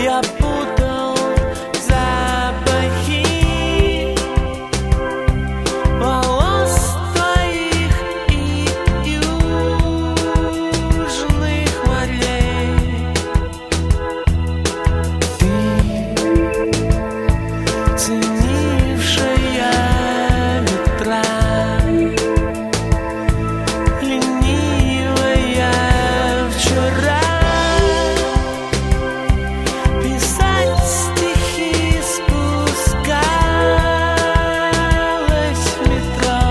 Я путал запахи волос твоих и южных морей. Ты, ценившая ветра, ленивая вчера, писать стихи спускалась в метро.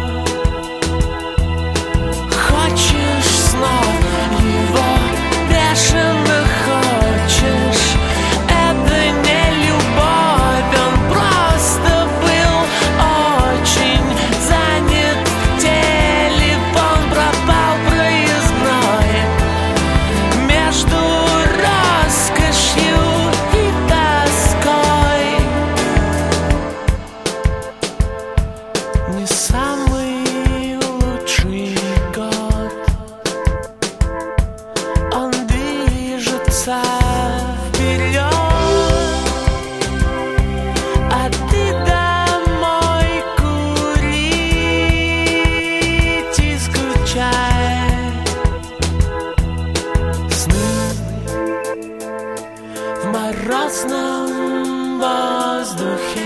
Хочешь снова его бешено хочешь? Это не любовь, он просто был очень занят. Телефон пропал проездной между роскошью и тоской. Не самый лучший год, он движется вперед, а ты домой курить и скучать. Сны в морозном воздухе